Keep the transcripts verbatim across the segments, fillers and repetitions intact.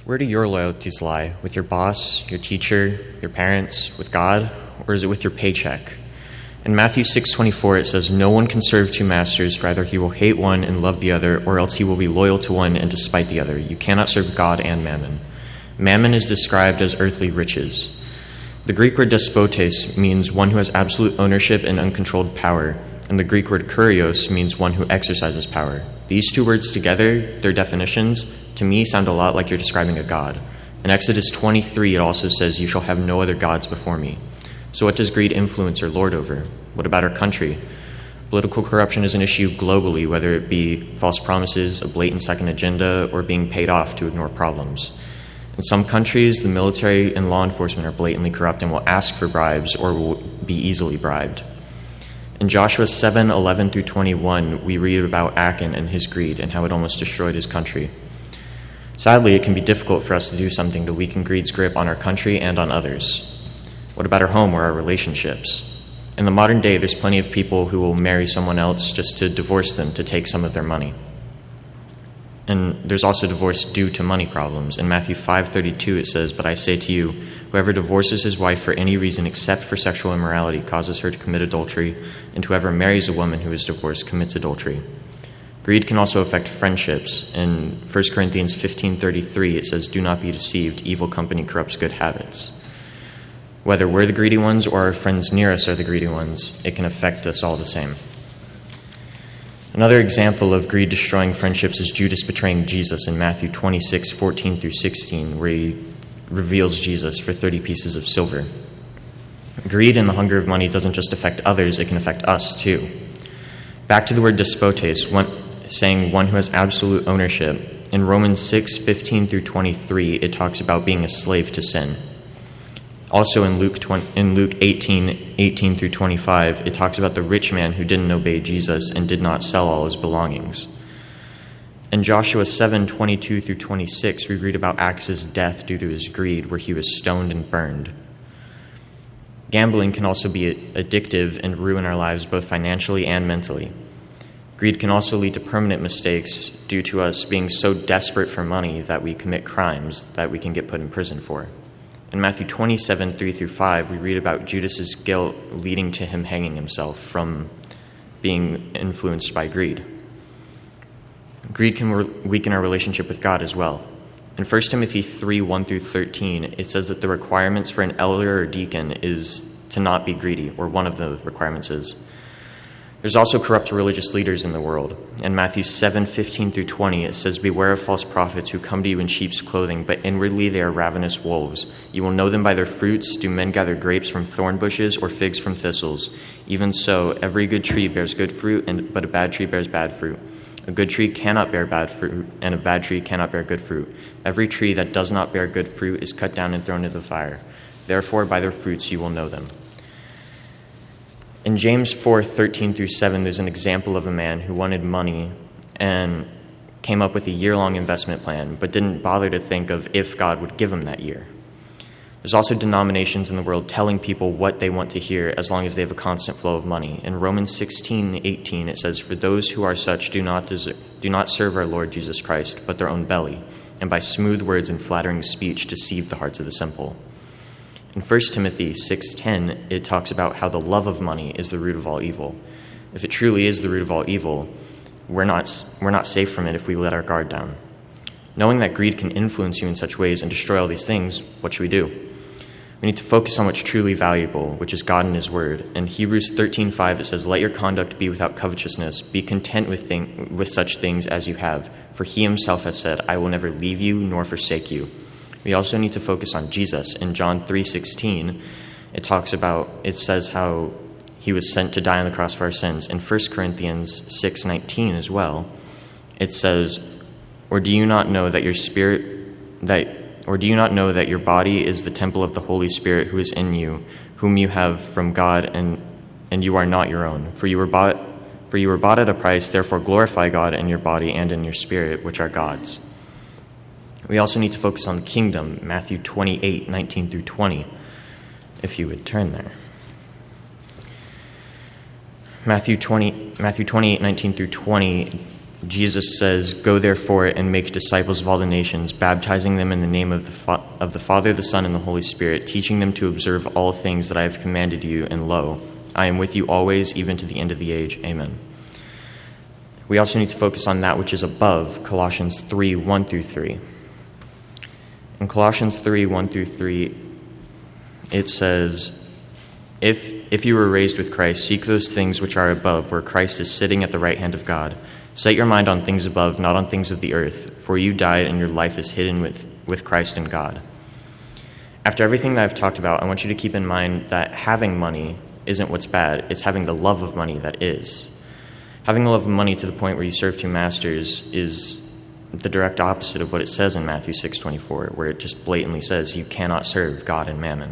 Where do your loyalties lie? With your boss, your teacher, your parents, with God, or is it with your paycheck? In Matthew six twenty-four, it says, "No one can serve two masters, for either he will hate one and love the other, or else he will be loyal to one and despite the other. You cannot serve God and mammon." Mammon is described as earthly riches. The Greek word despotes means one who has absolute ownership and uncontrolled power, and the Greek word kurios means one who exercises power. These two words together, their definitions, to me sound a lot like you're describing a god. In Exodus twenty-three, it also says, "You shall have no other gods before me." So what does greed influence or lord over? What about our country? Political corruption is an issue globally, whether it be false promises, a blatant second agenda, or being paid off to ignore problems. In some countries, the military and law enforcement are blatantly corrupt and will ask for bribes or will be easily bribed. In Joshua seven eleven through twenty-one, we read about Achan and his greed and how it almost destroyed his country. Sadly, it can be difficult for us to do something to weaken greed's grip on our country and on others. What about our home or our relationships? In the modern day, there's plenty of people who will marry someone else just to divorce them to take some of their money. And there's also divorce due to money problems. In Matthew five thirty-two, it says, "But I say to you, whoever divorces his wife for any reason except for sexual immorality causes her to commit adultery, and whoever marries a woman who is divorced commits adultery." Greed can also affect friendships. In First Corinthians fifteen thirty-three, it says, "Do not be deceived. Evil company corrupts good habits." Whether we're the greedy ones or our friends near us are the greedy ones, it can affect us all the same. Another example of greed destroying friendships is Judas betraying Jesus in Matthew twenty-six fourteen through sixteen, where he reveals Jesus for thirty pieces of silver. Greed and the hunger of money doesn't just affect others, it can affect us too. Back to the word despotes, one, saying one who has absolute ownership. In Romans six fifteen through twenty-three, it talks about being a slave to sin. Also in Luke twenty, in Luke eighteen eighteen through twenty-five, it talks about the rich man who didn't obey Jesus and did not sell all his belongings. In Joshua seven twenty-two through twenty-six, we read about Achaz's death due to his greed, where he was stoned and burned. Gambling can also be addictive and ruin our lives both financially and mentally. Greed can also lead to permanent mistakes due to us being so desperate for money that we commit crimes that we can get put in prison for. In Matthew twenty-seven three through five, we read about Judas's guilt leading to him hanging himself from being influenced by greed. Greed can re- weaken our relationship with God as well. In First Timothy three one through thirteen, it says that the requirements for an elder or deacon is to not be greedy, or one of the requirements is. There's also corrupt religious leaders in the world. In Matthew seven fifteen through twenty, it says, "Beware of false prophets who come to you in sheep's clothing, but inwardly they are ravenous wolves. You will know them by their fruits. Do men gather grapes from thorn bushes or figs from thistles? Even so, every good tree bears good fruit, and but a bad tree bears bad fruit. A good tree cannot bear bad fruit, and a bad tree cannot bear good fruit. Every tree that does not bear good fruit is cut down and thrown into the fire. Therefore, by their fruits you will know them." In James four thirteen through seven, there's an example of a man who wanted money and came up with a year-long investment plan, but didn't bother to think of if God would give him that year. There's also denominations in the world telling people what they want to hear as long as they have a constant flow of money. In Romans sixteen eighteen, it says, "For those who are such do not deserve, do not serve our Lord Jesus Christ, but their own belly, and by smooth words and flattering speech deceive the hearts of the simple." In First Timothy six ten, it talks about how the love of money is the root of all evil. If it truly is the root of all evil, we're not, we're not safe from it if we let our guard down. Knowing that greed can influence you in such ways and destroy all these things, what should we do? We need to focus on what's truly valuable, which is God and his word. In Hebrews thirteen five, it says, "Let your conduct be without covetousness. Be content with, thing, with such things as you have. For he himself has said, I will never leave you nor forsake you." We also need to focus on Jesus. In John three sixteen, it talks about, it says how he was sent to die on the cross for our sins. In First Corinthians six nineteen as well, it says, "Or do you not know that your spirit, that, or do you not know that your body is the temple of the Holy Spirit who is in you, whom you have from God, and and you are not your own? For you were bought, for you were bought at a price. Therefore glorify God in your body and in your spirit, which are God's." We also need to focus on the kingdom, Matthew twenty-eight nineteen through twenty, if you would turn there. Matthew twenty, Matthew twenty-eight nineteen through twenty Jesus says, "Go therefore and make disciples of all the nations, baptizing them in the name of the, Fa- of the Father, the Son, and the Holy Spirit, teaching them to observe all things that I have commanded you, and lo, I am with you always, even to the end of the age. Amen." We also need to focus on that which is above, Colossians three, one through three. In Colossians three, one through three, it says, If, if you were raised with Christ, seek those things which are above, where Christ is sitting at the right hand of God. Set your mind on things above, not on things of the earth, for you died and your life is hidden with, with Christ in God. After everything that I've talked about, I want you to keep in mind that having money isn't what's bad. It's having the love of money that is. Having the love of money to the point where you serve two masters is the direct opposite of what it says in Matthew six twenty-four, where it just blatantly says you cannot serve God and mammon.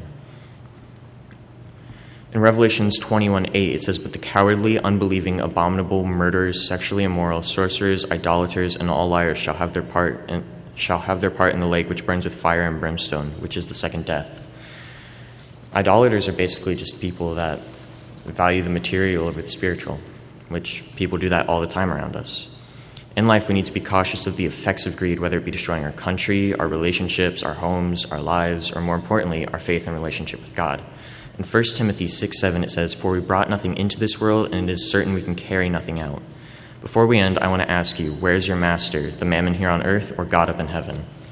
In Revelations twenty-one eight, it says, "But the cowardly, unbelieving, abominable, murderers, sexually immoral, sorcerers, idolaters, and all liars shall have their part in, shall have their part in the lake which burns with fire and brimstone, which is the second death." Idolaters are basically just people that value the material over the spiritual, which people do that all the time around us. In life, we need to be cautious of the effects of greed, whether it be destroying our country, our relationships, our homes, our lives, or more importantly, our faith and relationship with God. In First Timothy six seven, it says, "For we brought nothing into this world, and it is certain we can carry nothing out." Before we end, I want to ask you, where is your master, the mammon here on earth or God up in heaven?